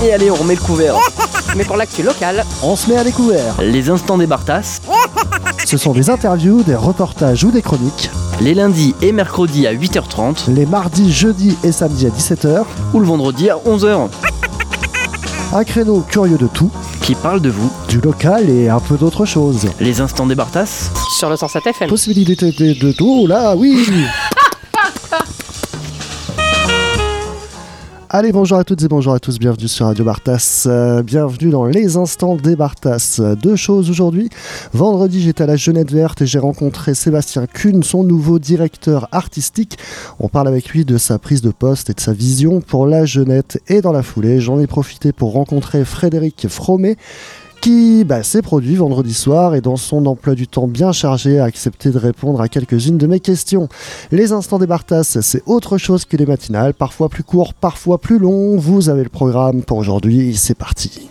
Et allez, on remet le couvert. Mais pour l'actu locale, on se met à découvert. Les instants des Bartas, Ce sont des interviews, des reportages ou des chroniques. les lundis et mercredis à 8h30 Les mardis, jeudis et samedis à 17h. ou le vendredi à 11h. Un créneau curieux de tout, Qui parle de vous, du local et un peu d'autre chose. les instants des Bartas, sur le 107 FM. Possibilité de tout, là, oui. Allez, bonjour à toutes et bonjour à tous, bienvenue sur Radio Bartas, bienvenue dans les instants des Bartas. Deux choses aujourd'hui. Vendredi, j'étais à la Jeunette Verte et j'ai rencontré Sébastien Kuhn, son nouveau directeur artistique. On parle avec lui de sa prise de poste et de sa vision pour la Jeunette. Et dans la foulée, j'en ai profité pour rencontrer Frédéric Fromet, qui s'est produit vendredi soir et dans son emploi du temps bien chargé a accepté de répondre à quelques-unes de mes questions. Les instants des Bartas, c'est autre chose que les matinales, parfois plus courts, parfois plus longs. Vous avez le programme pour aujourd'hui, c'est parti.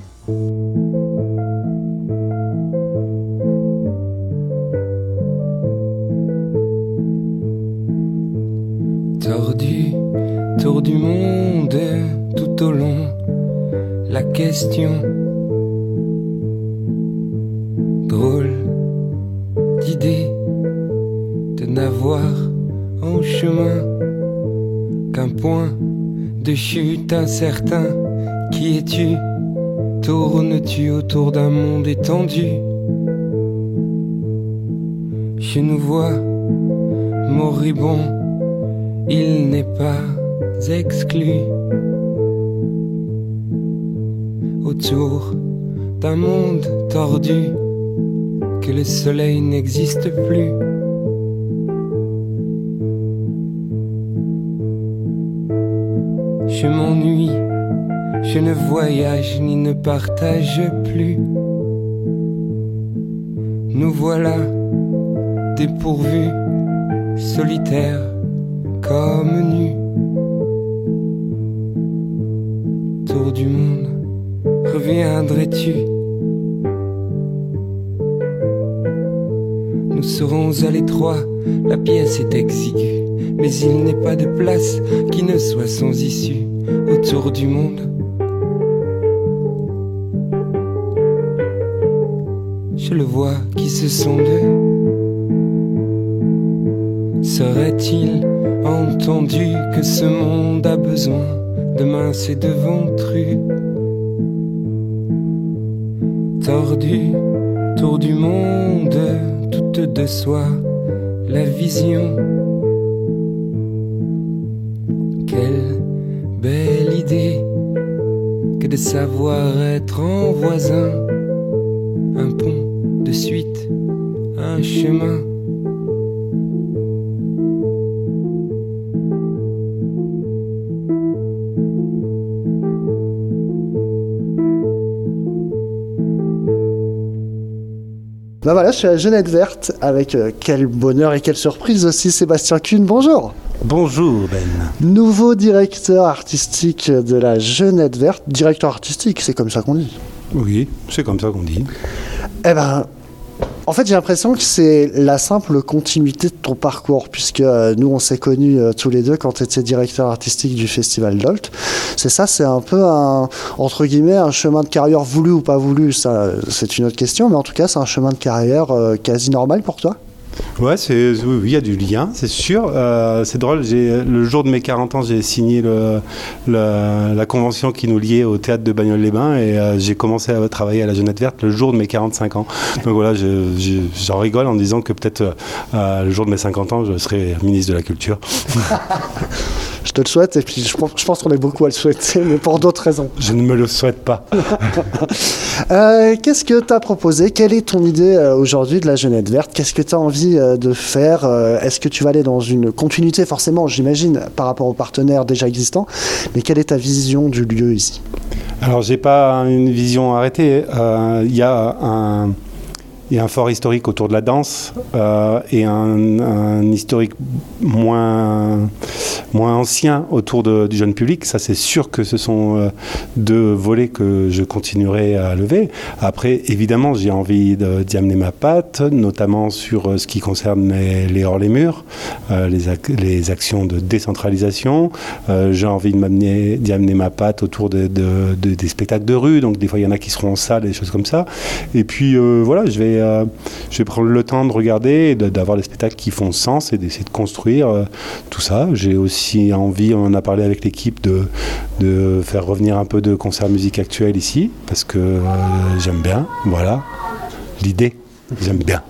Tordu, tour du monde, tout au long, la question. Drôle d'idée de n'avoir en chemin qu'un point de chute incertain. Qui es-tu? Tournes-tu autour d'un monde étendu? Je nous vois moribond, il n'est pas exclu. Autour d'un monde tordu, que le soleil n'existe plus. Je m'ennuie, je ne voyage ni ne partage plus. Nous voilà dépourvus, solitaires comme nus. Tour du monde, reviendrais-tu? Nous serons à l'étroit, la pièce est exiguë, mais il n'est pas de place qui ne soit sans issue. Autour du monde, je le vois qui se sonde. Serait-il entendu que ce monde a besoin de mince et de ventru? Tordu, tour du monde, toute de soi, la vision. Quelle belle idée que de savoir être en voisin. Un pont de suite, un chemin. Voilà, je suis à la Jeunette Verte avec quel bonheur et quelle surprise aussi, Sébastien Kuhn, bonjour. Bonjour Ben. Nouveau directeur artistique de la Jeunette Verte. Directeur artistique, c'est comme ça qu'on dit. Oui, c'est comme ça qu'on dit. En fait, j'ai l'impression que c'est la simple continuité de ton parcours, puisque nous, on s'est connus tous les deux quand tu étais directeur artistique du Festival d'Olt. C'est un peu entre guillemets, un chemin de carrière voulu ou pas voulu, ça, c'est une autre question, mais en tout cas, c'est un chemin de carrière quasi normal pour toi. Ouais, oui, il y a du lien, c'est sûr. C'est drôle, le jour de mes 40 ans, j'ai signé la convention qui nous liait au théâtre de Bagnoles-les-Bains et j'ai commencé à travailler à la Jeunette Verte le jour de mes 45 ans. Donc voilà, j'en rigole en disant que peut-être le jour de mes 50 ans, je serai ministre de la Culture. Je te le souhaite et puis je pense qu'on est beaucoup à le souhaiter, mais pour d'autres raisons. Je ne me le souhaite pas. Qu'est-ce que tu as proposé? Quelle est ton idée aujourd'hui de la Jeunette Verte? Qu'est-ce que tu as envie de faire? Est-ce que tu vas aller dans une continuité, forcément, j'imagine, par rapport aux partenaires déjà existants, mais quelle est ta vision du lieu ici? Alors, j'ai pas une vision arrêtée. Il y a il y a un fort historique autour de la danse et un historique moins ancien autour du jeune public. Ça, c'est sûr que ce sont deux volets que je continuerai à lever. Après, évidemment, j'ai envie d'y amener ma patte, notamment sur ce qui concerne les hors-les-murs, les actions de décentralisation. J'ai envie d'y amener ma patte autour des spectacles de rue. Donc, des fois, il y en a qui seront en salle, des choses comme ça. Et puis, voilà, je vais prendre le temps de regarder, d'avoir des spectacles qui font sens et d'essayer de construire tout ça. J'ai aussi envie, on en a parlé avec l'équipe, de faire revenir un peu de concert musique actuelle ici, parce que j'aime bien, voilà, l'idée, j'aime bien.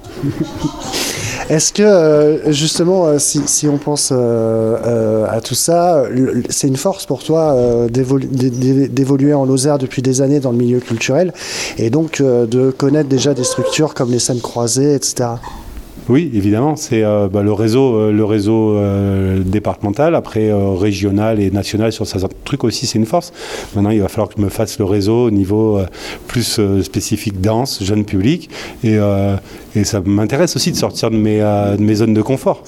Est-ce que, justement, si on pense à tout ça, c'est une force pour toi d'évoluer en Lozère depuis des années dans le milieu culturel et donc de connaître déjà des structures comme les scènes croisées, etc. Oui, évidemment, c'est le réseau départemental, après régional et national sur certains trucs aussi, c'est une force. Maintenant, il va falloir que je me fasse le réseau au niveau plus spécifique danse, jeune public, et ça m'intéresse aussi de sortir de mes zones de confort.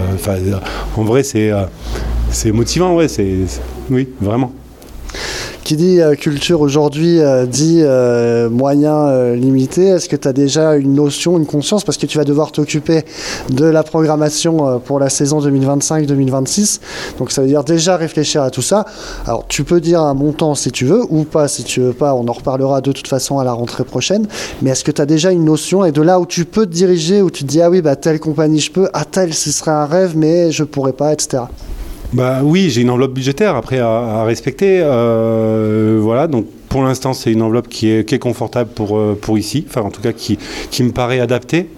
En vrai, c'est motivant, ouais, oui, vraiment. Qui dit culture aujourd'hui dit moyens limités. Est-ce que tu as déjà une notion, une conscience, parce que tu vas devoir t'occuper de la programmation pour la saison 2025-2026, donc ça veut dire déjà réfléchir à tout ça. Alors tu peux dire un montant si tu veux, ou pas si tu veux pas, on en reparlera de toute façon à la rentrée prochaine, mais est-ce que tu as déjà une notion, et de là où tu peux te diriger, où tu te dis ah oui, bah telle compagnie je peux, telle ce serait un rêve mais je pourrais pas, etc. Bah oui, j'ai une enveloppe budgétaire après à respecter. Voilà, donc pour l'instant, c'est une enveloppe qui est confortable pour ici, enfin en tout cas qui me paraît adaptée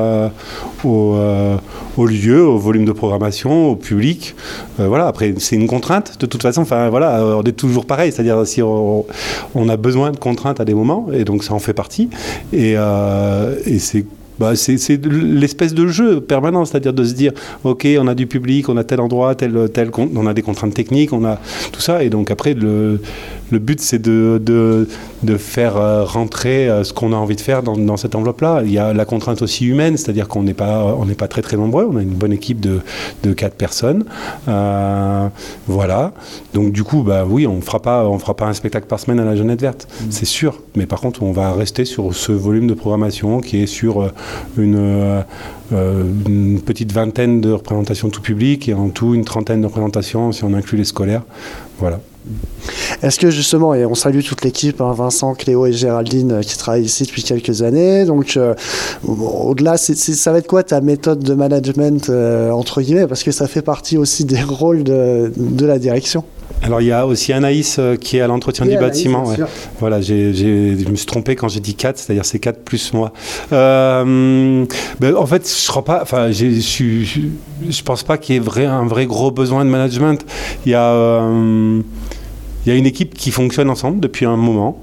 au lieu, au volume de programmation, au public. Voilà, après c'est une contrainte de toute façon. Enfin voilà, on est toujours pareil, c'est-à-dire si on a besoin de contraintes à des moments, et donc ça en fait partie. Et c'est l'espèce de jeu permanent, c'est-à-dire de se dire ok, on a du public, on a tel endroit, on a des contraintes techniques, on a tout ça, et donc après le but c'est de faire rentrer ce qu'on a envie de faire dans cette enveloppe-là. Il y a la contrainte aussi humaine, c'est-à-dire qu'on n'est pas très très nombreux, on a une bonne équipe de 4 personnes, voilà. Donc du coup, bah oui, on fera pas un spectacle par semaine à la Jeunette Verte, c'est sûr. Mais par contre, on va rester sur ce volume de programmation qui est sur une petite vingtaine de représentations tout public et en tout une trentaine de représentations si on inclut les scolaires. Voilà. Est-ce que justement, et on salue toute l'équipe, Vincent, Cléo et Géraldine qui travaillent ici depuis quelques années, donc au-delà, ça va être quoi ta méthode de management entre guillemets, parce que ça fait partie aussi des rôles de la direction? Alors il y a aussi Anaïs qui est à l'entretien du bâtiment. Ouais. Voilà, je me suis trompé quand j'ai dit 4, c'est-à-dire c'est 4 plus moi. En fait, je crois pas. Enfin, je pense pas qu'il y ait un vrai gros besoin de management. Il y a une équipe qui fonctionne ensemble depuis un moment,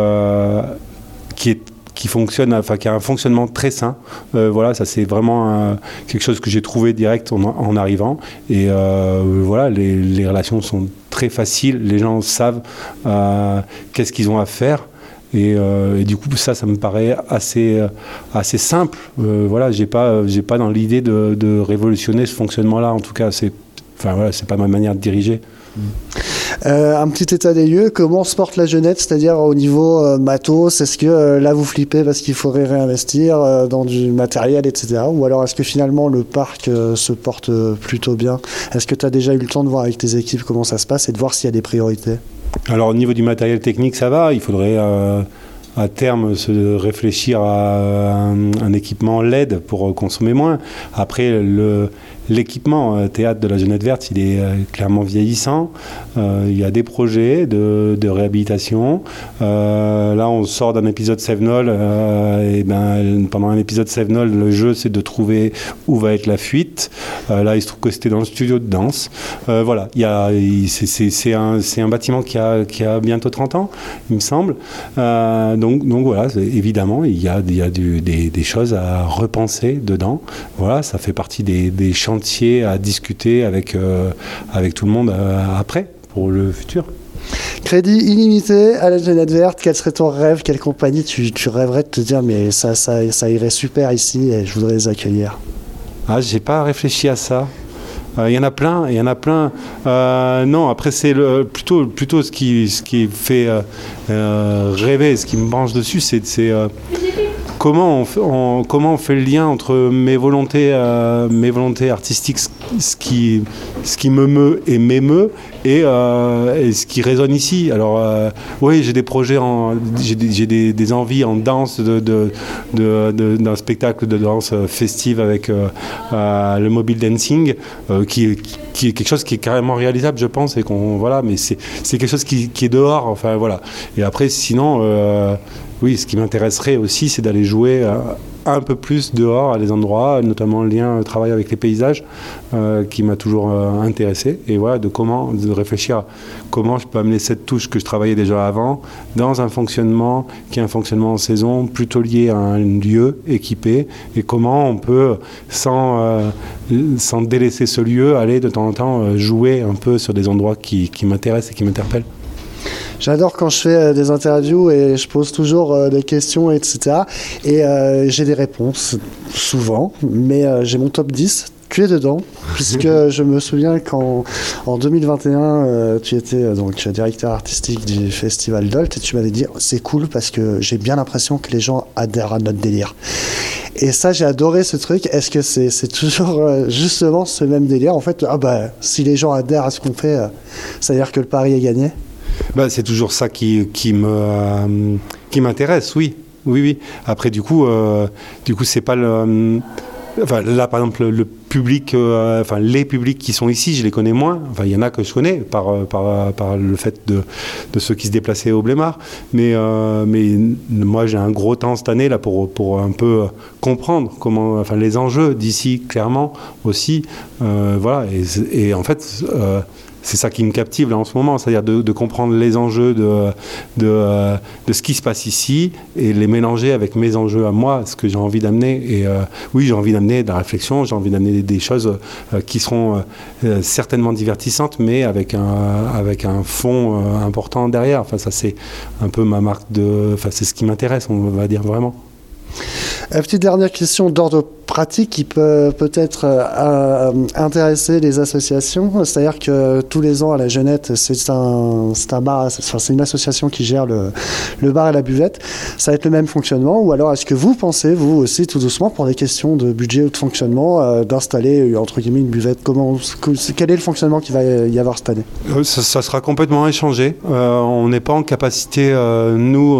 qui fonctionne, enfin qui a un fonctionnement très sain. Voilà, ça c'est vraiment quelque chose que j'ai trouvé direct en arrivant. Et voilà, les relations sont très faciles. Les gens savent qu'est-ce qu'ils ont à faire. Et du coup, ça me paraît assez simple. Voilà, j'ai pas dans l'idée de révolutionner ce fonctionnement-là. En tout cas, c'est pas ma manière de diriger. Un petit état des lieux, comment se porte la Jeunette, c'est-à-dire au niveau matos, est-ce que là vous flippez parce qu'il faudrait réinvestir dans du matériel, etc. Ou alors est-ce que finalement le parc se porte plutôt bien? Est-ce que tu as déjà eu le temps de voir avec tes équipes comment ça se passe et de voir s'il y a des priorités? Alors au niveau du matériel technique, ça va, il faudrait à terme se réfléchir à un équipement LED pour consommer moins. Après, l'équipement théâtre de la Jeunette Verte, il est clairement vieillissant. Il y a des projets de réhabilitation. Là, on sort d'un épisode Sevenol. Pendant un épisode Sevenol, le jeu, c'est de trouver où va être la fuite. Là, il se trouve que c'était dans le studio de danse. Voilà, c'est un bâtiment qui a bientôt 30 ans, il me semble. Donc voilà, évidemment, il y a des choses à repenser dedans. Voilà, ça fait partie des chantiers à discuter avec tout le monde après, pour le futur. Crédit illimité à la Jeunette Verte, quel serait ton rêve? Quelle compagnie tu rêverais de te dire, mais ça irait super ici et je voudrais les accueillir? Ah, j'ai pas réfléchi à ça. Il y en a plein. Non, après c'est plutôt ce qui fait rêver, ce qui me branche dessus, c'est comment on fait le lien entre mes volontés artistiques, ce qui me meut et m'émeut, et ce qui résonne ici. Alors oui, j'ai des projets, j'ai des envies en danse d'un spectacle de danse festive avec le mobile dancing, qui est quelque chose qui est carrément réalisable, je pense, et mais c'est quelque chose qui est dehors. Enfin voilà. Et après, sinon. Oui, ce qui m'intéresserait aussi, c'est d'aller jouer un peu plus dehors à des endroits, notamment le lien travail avec les paysages, qui m'a toujours intéressé. Et voilà, de réfléchir à comment je peux amener cette touche que je travaillais déjà avant dans un fonctionnement qui est un fonctionnement en saison, plutôt lié à un lieu équipé, et comment on peut, sans délaisser ce lieu, aller de temps en temps jouer un peu sur des endroits qui m'intéressent et qui m'interpellent. J'adore quand je fais des interviews et je pose toujours des questions, etc. Et j'ai des réponses, souvent, mais j'ai mon top 10. Tu es dedans, puisque je me souviens qu'en 2021, tu étais donc directeur artistique du Festival Dolt, et tu m'avais dit c'est cool parce que j'ai bien l'impression que les gens adhèrent à notre délire. Et ça, j'ai adoré ce truc. Est-ce que c'est toujours justement ce même délire? En fait, si les gens adhèrent à ce qu'on fait, ça veut dire que le pari est gagné? C'est toujours ça qui m'intéresse, oui. Après, du coup, c'est pas le... Enfin, là, par exemple, le public, les publics qui sont ici, je les connais moins. Enfin, il y en a que je connais par le fait de ceux qui se déplaçaient au Blémard. Mais moi, j'ai un gros temps cette année là pour un peu comprendre les enjeux d'ici, clairement aussi. Voilà. Et en fait. C'est ça qui me captive là en ce moment, c'est-à-dire de comprendre les enjeux de ce qui se passe ici et les mélanger avec mes enjeux à moi, ce que j'ai envie d'amener. Et oui, j'ai envie d'amener de la réflexion, j'ai envie d'amener des choses qui seront certainement divertissantes, mais avec un fond important derrière. Enfin, ça c'est un peu ma marque c'est ce qui m'intéresse, on va dire vraiment. Petite dernière question d'ordre pratique qui peut-être intéresser les associations. C'est-à-dire que tous les ans à la Jeunette, c'est un bar, c'est une association qui gère le bar et la buvette. Ça va être le même fonctionnement, ou alors est-ce que vous pensez, vous aussi, tout doucement, pour des questions de budget ou de fonctionnement, d'installer entre guillemets une buvette? Quel est le fonctionnement qu'il va y avoir cette année? Ça sera complètement échangé. On n'est pas en capacité, nous...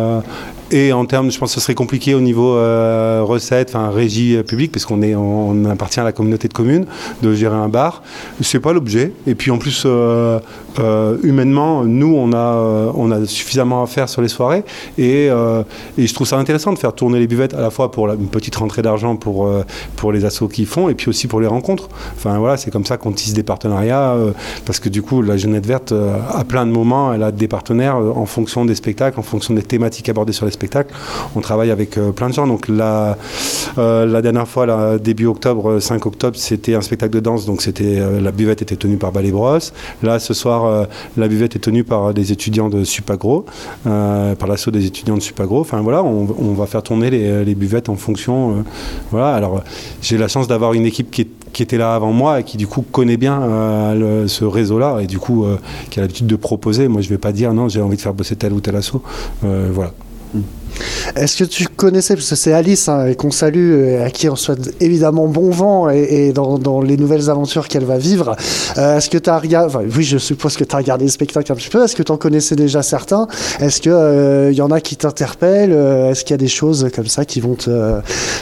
Et en termes, je pense que ce serait compliqué au niveau recettes, régie publique, parce on appartient à la communauté de communes, de gérer un bar. C'est pas l'objet. Et puis en plus, humainement, nous, on a suffisamment à faire sur les soirées. Et je trouve ça intéressant de faire tourner les buvettes, à la fois pour une petite rentrée d'argent pour les assos qu'ils font, et puis aussi pour les rencontres. Enfin voilà, c'est comme ça qu'on tisse des partenariats, parce que du coup, la Jeunette Verte, à plein de moments, elle a des partenaires en fonction des spectacles, en fonction des thématiques abordées sur les spectacles. On travaille avec plein de gens. Donc la dernière fois, début octobre, 5 octobre, c'était un spectacle de danse. Donc la buvette était tenue par Ballet Brosse. Là, ce soir, la buvette est tenue par des étudiants de Supagro, par l'asso des étudiants de Supagro. Enfin voilà, on va faire tourner les buvettes en fonction. Voilà. Alors j'ai la chance d'avoir une équipe qui était là avant moi et qui du coup connaît bien ce réseau-là et du coup qui a l'habitude de proposer. Moi, je vais pas dire non, j'ai envie de faire bosser tel ou tel asso. Voilà. Est-ce que tu connaissais, parce que c'est Alice et qu'on salue, à qui on souhaite évidemment bon vent et dans les nouvelles aventures qu'elle va vivre, est-ce que tu as regardé, oui, je suppose que tu as regardé le spectacle un petit peu, est-ce que tu en connaissais déjà certains? Est-ce qu'il y en a qui t'interpellent? Est-ce qu'il y a des choses comme ça qui vont te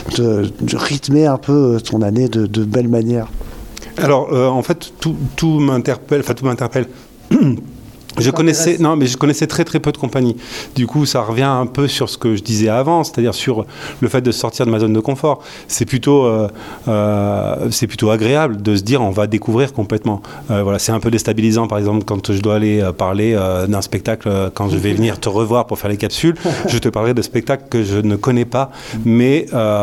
rythmer un peu ton année de belle manière? Alors en fait tout m'interpelle. Je connaissais très très peu de compagnies. Du coup, ça revient un peu sur ce que je disais avant, c'est-à-dire sur le fait de sortir de ma zone de confort. C'est plutôt agréable de se dire on va découvrir complètement. Voilà, c'est un peu déstabilisant, par exemple, quand je dois aller parler d'un spectacle, quand je vais venir te revoir pour faire les capsules, je te parlerai de spectacles que je ne connais pas, mais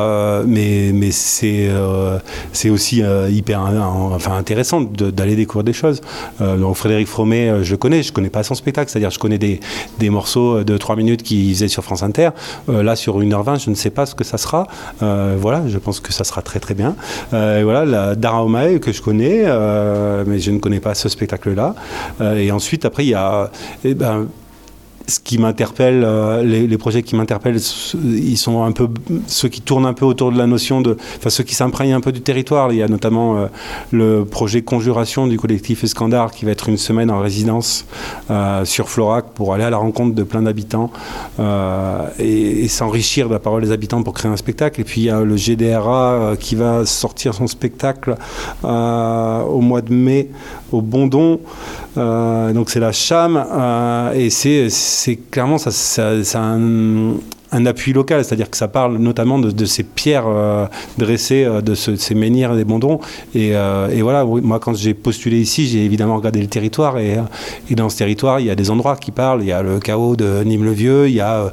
c'est aussi hyper intéressant d'aller découvrir des choses. Donc Frédéric Fromet, je connais connais pas son spectacle. C'est-à-dire, je connais des morceaux de 3 minutes qu'il faisait sur France Inter. Là, sur 1h20, je ne sais pas ce que ça sera. Voilà, je pense que ça sera très très bien. Voilà, la Dara Omae que je connais, mais je ne connais pas ce spectacle-là. Et ensuite, après, il y a... ce qui m'interpelle, les projets qui m'interpellent, ils sont un peu ceux qui tournent un peu autour de la notion de, enfin ceux qui s'imprègnent un peu du territoire. Il y a notamment le projet Conjuration du collectif Escandard qui va être une semaine en résidence sur Florac pour aller à la rencontre de plein d'habitants et s'enrichir de la parole des habitants pour créer un spectacle. Et puis il y a le GDRA qui va sortir son spectacle au mois de mai au Bondon. Donc c'est la Cham et c'est clairement ça un appui local, c'est-à-dire que ça parle notamment de ces pierres dressées, de ces menhirs des Bondons. Et voilà, moi quand j'ai postulé ici, j'ai évidemment regardé le territoire et dans ce territoire, il y a des endroits qui parlent. Il y a le chaos de Nîmes-le-Vieux, il y a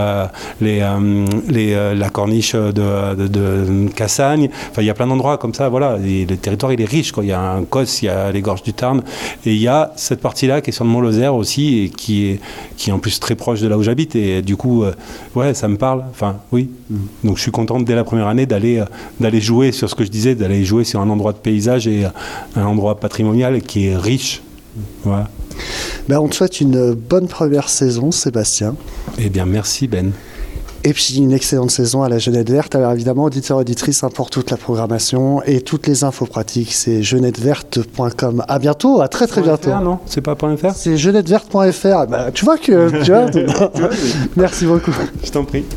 la corniche de Cassagne. Enfin, il y a plein d'endroits comme ça. Voilà, et le territoire il est riche, quoi. Il y a un Cos, il y a les gorges du Tarn, et il y a cette partie-là qui est sur le Mont-Lozère aussi et qui est en plus très proche de là où j'habite. Et du coup, ouais, ça me parle, enfin oui. Donc je suis content dès la première année d'aller jouer sur ce que je disais, d'aller jouer sur un endroit de paysage et un endroit patrimonial qui est riche. Voilà. Ben, on te souhaite une bonne première saison, Sébastien. Eh bien merci Ben. Et puis une excellente saison à la Jeunette Verte. Alors évidemment, auditeurs, auditrices, pour toute la programmation et toutes les infos pratiques, c'est jeunetteverte.com. À bientôt, à très très bientôt. Non, c'est pas .fr. C'est jeunetteverte.fr. Bah, tu vois que... Tu vois, merci beaucoup. Je t'en prie.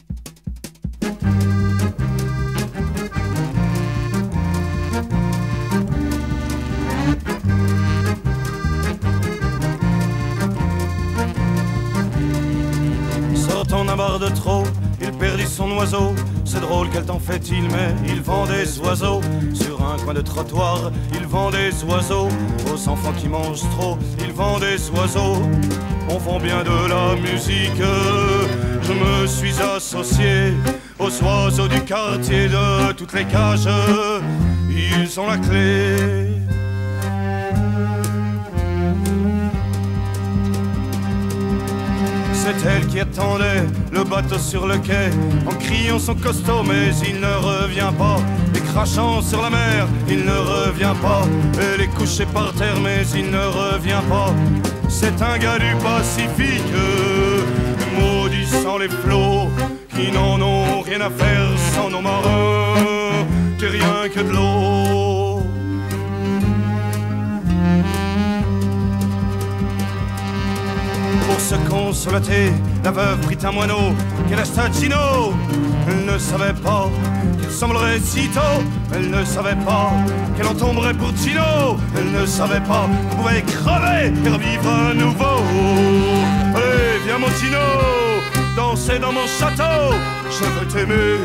Sortant d'un bar de trop, il perdit son oiseau. C'est drôle, quel temps fait-il, mais il vend des oiseaux. Sur un coin de trottoir, il vend des oiseaux. Aux enfants qui mangent trop, il vend des oiseaux. On vend bien de la musique. Je me suis associé aux oiseaux du quartier de toutes les cages. Ils ont la clé. C'est elle qui attendait le bateau sur le quai, en criant son costaud, mais il ne revient pas. Et crachant sur la mer, il ne revient pas. Elle est couchée par terre, mais il ne revient pas. C'est un gars du Pacifique, maudissant les flots, qui n'en ont rien à faire sans nos marins, que rien que de l'eau. Pour se consolater, la veuve prit un moineau qu'elle acheta à Gino. Elle ne savait pas qu'il semblerait si tôt. Elle ne savait pas qu'elle en tomberait pour Gino. Elle ne savait pas qu'on pouvait crever et revivre à nouveau. Allez, viens mon Gino, danser dans mon château. Je veux t'aimer.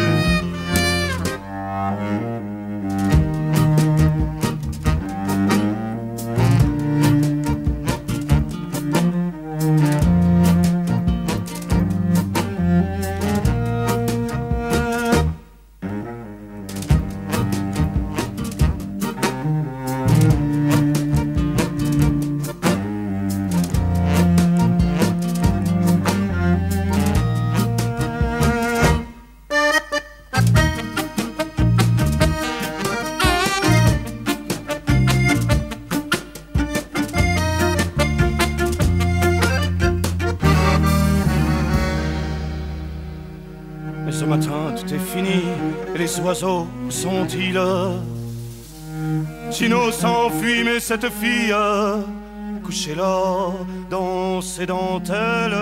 Les oiseaux sont-ils? Gino s'enfuit, mais cette fille couchée là dans ses dentelles,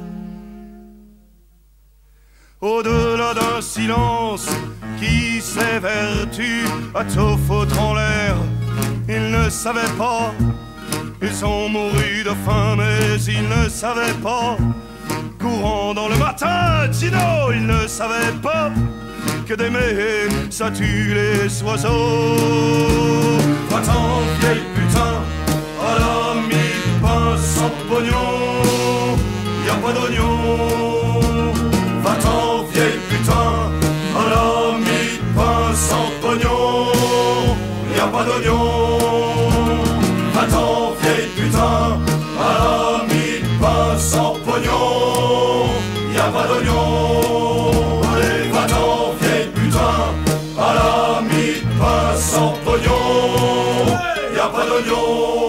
au-delà d'un silence qui s'évertue à tout foutre en l'air. Ils ne savaient pas, ils sont mourus de faim, mais ils ne savaient pas. Courant dans le matin, Gino, ils ne savaient pas que d'aimer, ça tue les oiseaux. Va-t'en, vieille putain, à la mi-pain sans pognon, y a pas d'oignon. Va-t'en, vieille putain, à la mi-pain sans pognon, y a pas d'oignon. Va-t'en, vieille putain, d'oignon, y a pas d'oignon. Allez, va-t'en, vieille putain, à la mie de pain sans pognon, y a pas d'oignon.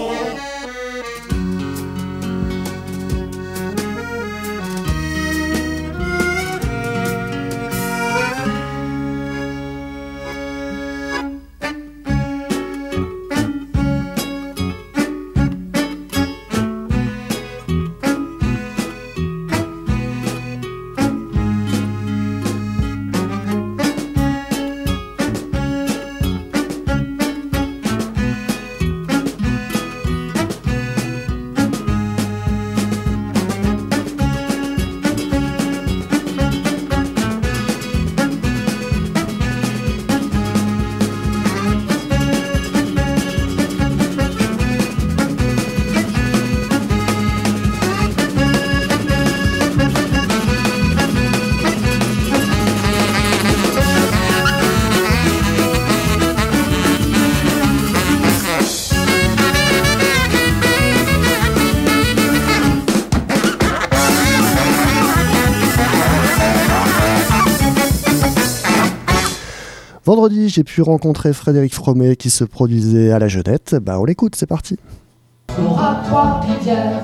Vendredi, j'ai pu rencontrer Frédéric Fromet qui se produisait à la Jeunette. On l'écoute, c'est parti. Fera Trois-Rivières,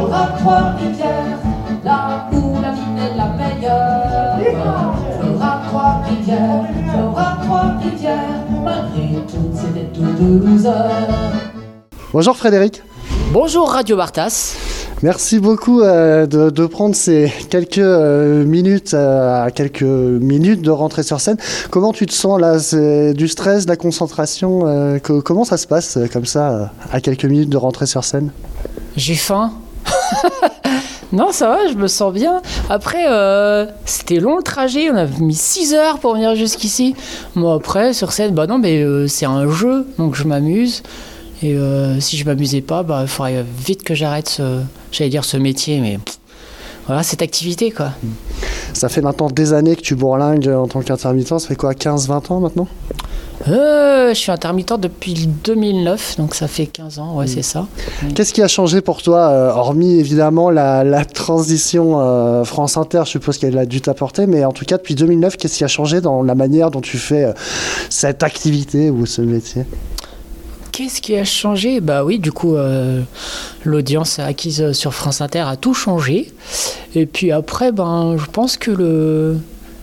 là où la vie est la meilleure. Fera Trois-Rivières, malgré toutes ces dettes de loser. Bonjour Frédéric. Bonjour Radio Bartas. Merci beaucoup de prendre ces quelques minutes de rentrée sur scène. Comment tu te sens là? C'est du stress, de la concentration comment ça se passe comme ça à quelques minutes de rentrée sur scène? J'ai faim. Non, ça va, je me sens bien. Après, c'était long le trajet. On a mis 6 heures pour venir jusqu'ici. Moi, après, sur scène, non, mais c'est un jeu, donc je m'amuse. Et si je m'amusais pas, il faudrait vite que j'arrête ce métier, mais voilà, cette activité, quoi. Ça fait maintenant des années que tu bourlingues en tant qu'intermittent. Ça fait quoi, 15-20 ans maintenant? Je suis intermittent depuis 2009, donc ça fait 15 ans, ouais, c'est ça. Qu'est-ce qui a changé pour toi, hormis évidemment la transition France Inter, je suppose qu'elle a dû t'apporter, mais en tout cas depuis 2009, qu'est-ce qui a changé dans la manière dont tu fais cette activité ou ce métier? Qu'est-ce qui a changé? Oui, du coup, l'audience acquise sur France Inter a tout changé. Et puis après, je pense que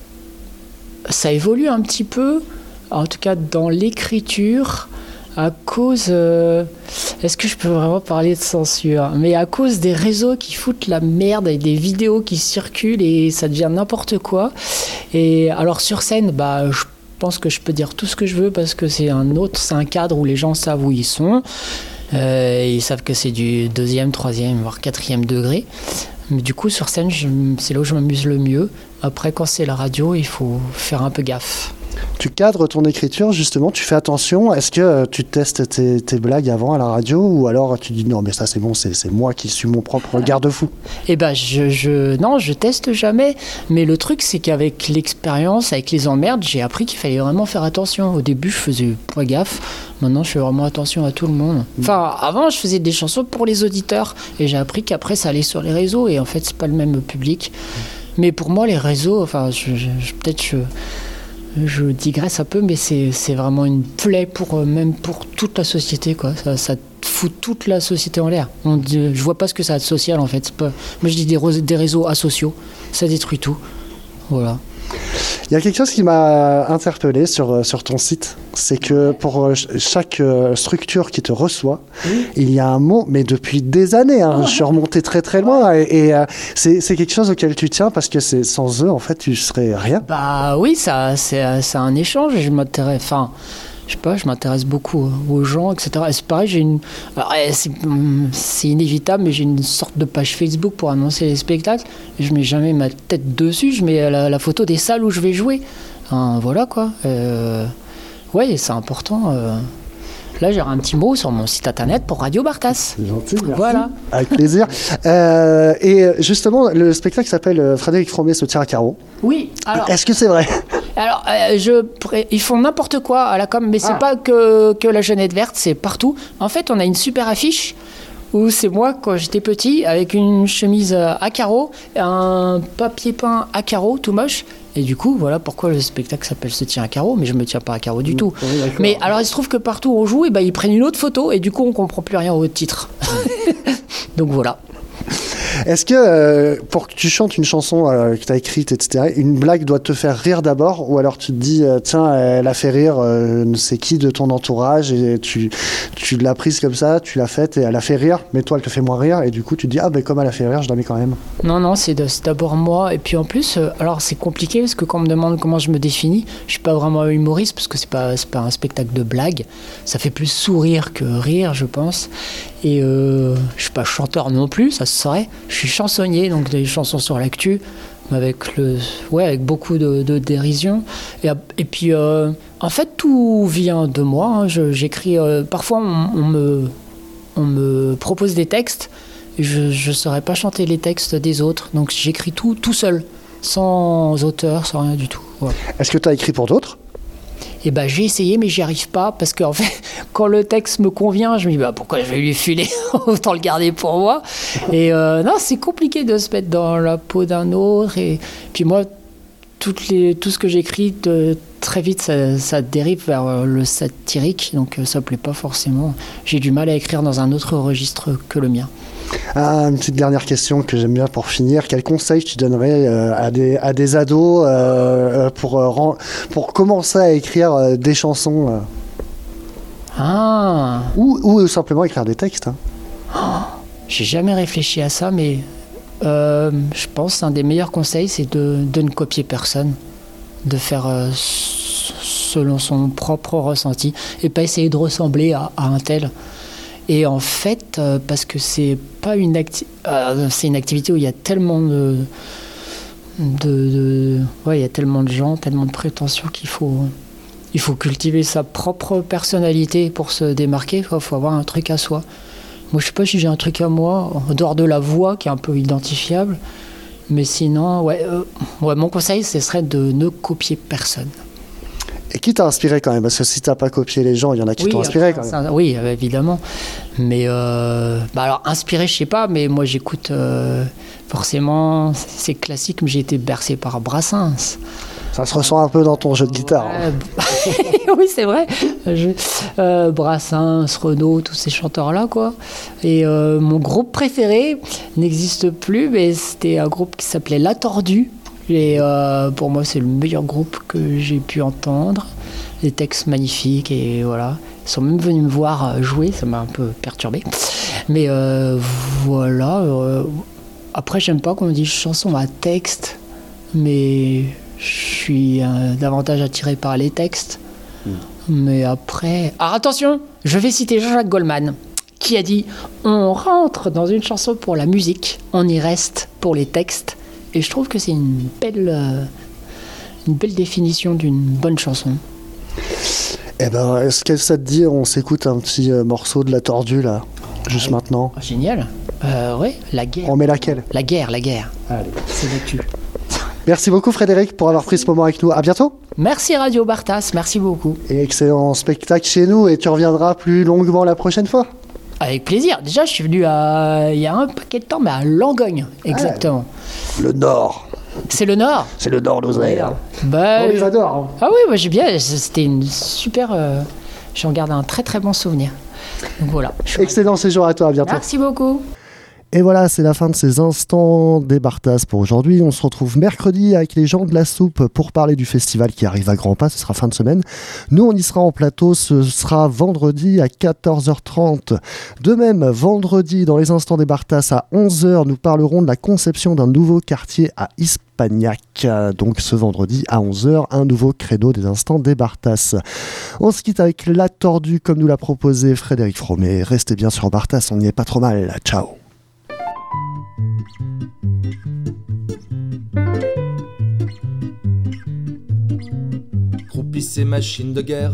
ça évolue un petit peu, en tout cas dans l'écriture, à cause... Est-ce que je peux vraiment parler de censure? Mais à cause des réseaux qui foutent la merde avec des vidéos qui circulent et ça devient n'importe quoi. Et alors sur scène, je pense que je peux dire tout ce que je veux parce que c'est un cadre où les gens savent où ils sont. Ils savent que c'est du 2e, 3e, voire 4e degré. Mais du coup, sur scène, c'est là où je m'amuse le mieux. Après, quand c'est la radio, il faut faire un peu gaffe. Tu cadres ton écriture, justement, tu fais attention. Est-ce que tu testes tes blagues avant à la radio ou alors tu dis non, mais ça c'est bon, c'est moi qui suis mon propre garde-fou? Non, je teste jamais. Mais le truc, c'est qu'avec l'expérience, avec les emmerdes, j'ai appris qu'il fallait vraiment faire attention. Au début, je faisais pas gaffe. Maintenant, je fais vraiment attention à tout le monde. Enfin, avant, je faisais des chansons pour les auditeurs et j'ai appris qu'après, ça allait sur les réseaux et en fait, c'est pas le même public. Mais pour moi, les réseaux, je digresse un peu, mais c'est vraiment une plaie même pour toute la société, quoi. Ça fout toute la société en l'air. Je vois pas ce que ça a de social, en fait. Moi, je dis des réseaux asociaux. Ça détruit tout. Voilà. Il y a quelque chose qui m'a interpellé sur ton site, c'est que pour chaque structure qui te reçoit, il y a un mot, mais depuis des années, je suis remonté très très loin, et c'est quelque chose auquel tu tiens, parce que sans eux, en fait, tu serais rien. Oui, c'est un échange, et je m'intéresse beaucoup aux gens, etc. Et c'est pareil, c'est inévitable, mais j'ai une sorte de page Facebook pour annoncer les spectacles. Et je mets jamais ma tête dessus, je mets la photo des salles où je vais jouer. Voilà quoi. Ouais, c'est important. Là, j'ai un petit mot sur mon site internet pour Radio Bartas. C'est gentil, merci. Voilà. Avec plaisir. Et justement, le spectacle s'appelle Frédéric Fromet se tire à carreau. Oui. Alors, est-ce que c'est vrai? Alors, ils font n'importe quoi à la com, mais c'est pas que la Jeunette Verte, c'est partout. En fait, on a une super affiche où c'est moi quand j'étais petit avec une chemise à carreaux, un papier peint à carreaux tout moche. Et du coup, voilà pourquoi le spectacle s'appelle Se tient à carreaux, mais je me tiens pas à carreaux du tout. Oui, Mais alors, il se trouve que partout où on joue, ils prennent une autre photo et du coup, on comprend plus rien au titre. Donc voilà. Est-ce que pour que tu chantes une chanson que tu as écrite, etc., une blague doit te faire rire d'abord, ou alors tu te dis tiens, elle a fait rire ne sais qui de ton entourage et tu l'as prise comme ça, tu l'as faite et elle a fait rire, mais toi elle te fait moins rire et du coup tu te dis ah ben comme elle a fait rire, je la mets quand même. Non, c'est d'abord moi. Et puis en plus, alors c'est compliqué parce que quand on me demande comment je me définis, je suis pas vraiment humoriste parce que c'est pas un spectacle de blague. Ça fait plus sourire que rire, je pense. Et je suis pas chanteur non plus, ça se saurait. Je suis chansonnier, donc des chansons sur l'actu, avec beaucoup de dérision. Et puis, en fait, tout vient de moi. Hein. J'écris. Parfois, on me propose des textes. Et je ne saurais pas chanter les textes des autres, donc j'écris tout seul, sans auteur, sans rien du tout. Voilà. Est-ce que tu as écrit pour d'autres ? Et j'ai essayé, mais j'y arrive pas parce qu'en fait, quand le texte me convient, je me dis pourquoi je vais lui filer, autant le garder pour moi. Et non, c'est compliqué de se mettre dans la peau d'un autre. Et puis moi, tout ce que j'écris, très vite, ça dérive vers le satirique, donc ça plaît pas forcément. J'ai du mal à écrire dans un autre registre que le mien. Une petite dernière question que j'aime bien pour finir. Quel conseil tu donnerais à des ados pour commencer à écrire des chansons ou simplement écrire des textes J'ai jamais réfléchi à ça, mais je pense qu'un des meilleurs conseils, c'est de ne copier personne, de faire selon son propre ressenti et pas essayer de ressembler à un tel. Et en fait, parce que c'est pas c'est une activité où il y a tellement il y a tellement de gens, tellement de prétentions qu'il faut cultiver sa propre personnalité pour se démarquer. Il faut avoir un truc à soi. Moi, je sais pas si j'ai un truc à moi, en dehors de la voix qui est un peu identifiable. Mais sinon, mon conseil, ce serait de ne copier personne. Et qui t'a inspiré quand même ? Parce que si t'as pas copié les gens, il y en a qui t'ont inspiré quand même. Oui, évidemment. Mais alors, inspiré, je sais pas, mais moi j'écoute forcément, c'est classique, mais j'ai été bercé par Brassens. Ça se ressent un peu dans ton jeu de guitare. Oui, c'est vrai. Brassens, Renaud, tous ces chanteurs-là, quoi. Et mon groupe préféré n'existe plus, mais c'était un groupe qui s'appelait La Tordue. Et pour moi, c'est le meilleur groupe que j'ai pu entendre. Des textes magnifiques et voilà. Ils sont même venus me voir jouer, ça m'a un peu perturbé. Mais voilà. Après, j'aime pas qu'on me dise chanson à texte, mais je suis davantage attiré par les textes. Mais après... Alors attention, je vais citer Jean-Jacques Goldman, qui a dit « On rentre dans une chanson pour la musique, on y reste pour les textes ». Et je trouve que c'est une belle définition d'une bonne chanson. Eh ben, est-ce que ça te dit, on s'écoute un petit morceau de La Tordue, là, juste maintenant ? Génial. Oui, La Guerre. On met laquelle ? La Guerre. Allez. C'est l'actu. Merci beaucoup Frédéric pour avoir pris ce moment avec nous. À bientôt. Merci Radio Bartas, merci beaucoup. Et excellent spectacle chez nous et tu reviendras plus longuement la prochaine fois. Avec plaisir. Déjà, je suis venu il y a un paquet de temps, mais à Langogne, exactement. Le Nord. C'est le Nord. C'est le Nord d'Osaire. On les adore. Ah oui, moi j'ai bien. C'était une super. J'en garde un très très bon souvenir. Donc voilà. Excellent séjour à toi. À bientôt. Merci beaucoup. Et voilà, c'est la fin de ces instants des Bartas pour aujourd'hui. On se retrouve mercredi avec les gens de la soupe pour parler du festival qui arrive à grands pas. Ce sera fin de semaine. Nous, on y sera en plateau. Ce sera vendredi à 14h30. De même, vendredi, dans les instants des Bartas à 11h, nous parlerons de la conception d'un nouveau quartier à Ispagnac. Donc ce vendredi à 11h, un nouveau créneau des instants des Bartas. On se quitte avec La Tordue comme nous l'a proposé Frédéric Fromet. Restez bien sur Bartas, on n'y est pas trop mal. Ciao. Croupissent ces machines de guerre,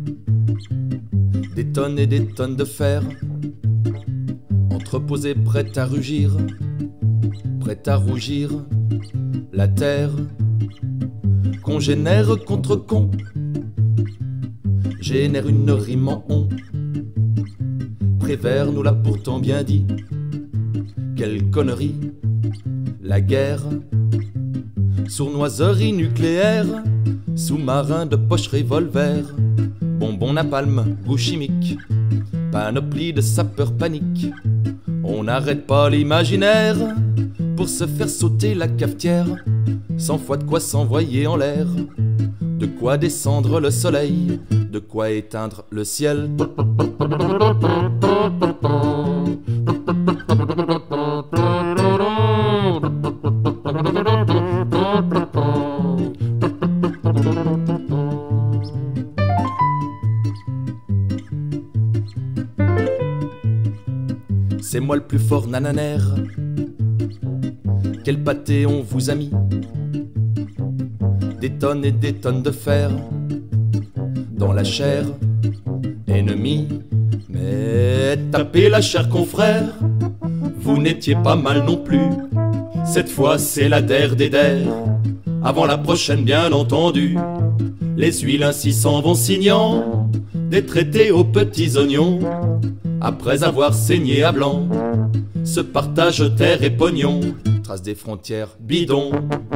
des tonnes et des tonnes de fer, entreposées prêtes à rugir, prêtes à rougir, la terre, congénère contre con, génère une rime en on, Prévert nous l'a pourtant bien dit. Quelle connerie, la guerre. Sournoiserie nucléaire, sous-marin de poche revolver, bonbon napalm, goût chimique, panoplie de sapeurs panique. On n'arrête pas l'imaginaire pour se faire sauter la cafetière. 100 fois de quoi s'envoyer en l'air, de quoi descendre le soleil, de quoi éteindre le ciel. C'est moi le plus fort nananère. Quel pâté on vous a mis? Des tonnes et des tonnes de fer dans la chair ennemie. Mais tapez la chair confrère, vous n'étiez pas mal non plus. Cette fois c'est la der des der, avant la prochaine bien entendu. Les huiles ainsi s'en vont signant des traités aux petits oignons. Après avoir saigné à blanc, se partagent terre et pognon. Trace des frontières bidons.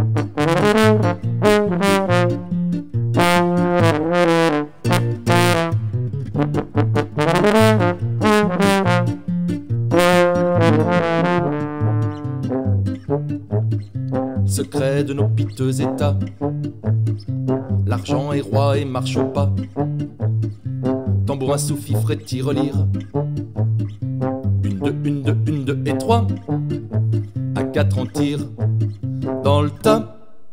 Secret de nos piteux états, l'argent est roi et marche au pas. Tambourin sous-fifre et tirelire. Une, deux et trois. À 4 on tire dans le tas.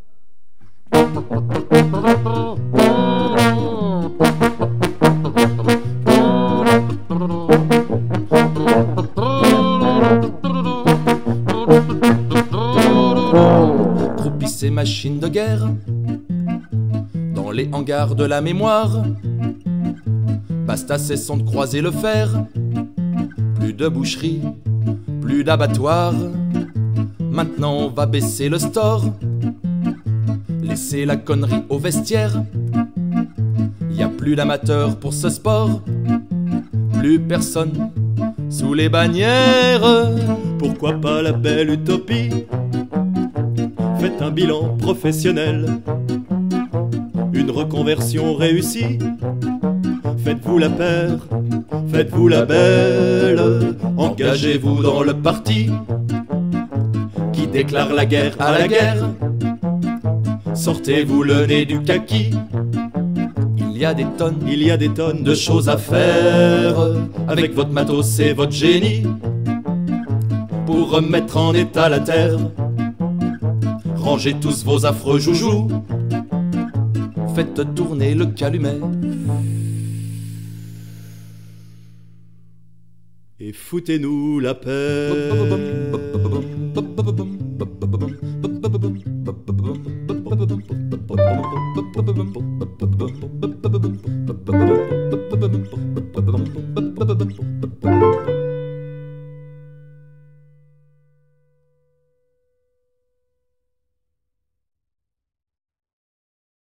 Croupissent ces machines de guerre dans les hangars de la mémoire. Basta, cessons de croiser le fer. Plus de boucherie, plus d'abattoir. Maintenant on va baisser le store, laisser la connerie au vestiaire. Y a plus d'amateurs pour ce sport, plus personne sous les bannières. Pourquoi pas la belle utopie? Faites un bilan professionnel, une reconversion réussie. Faites-vous la paire, faites-vous la belle. Engagez-vous dans le parti qui déclare la guerre à la guerre. Sortez-vous le nez du kaki. Il y a des tonnes de choses à faire avec votre matos et votre génie pour remettre en état la terre. Rangez tous vos affreux joujoux, faites tourner le calumet et foutez-nous la paix.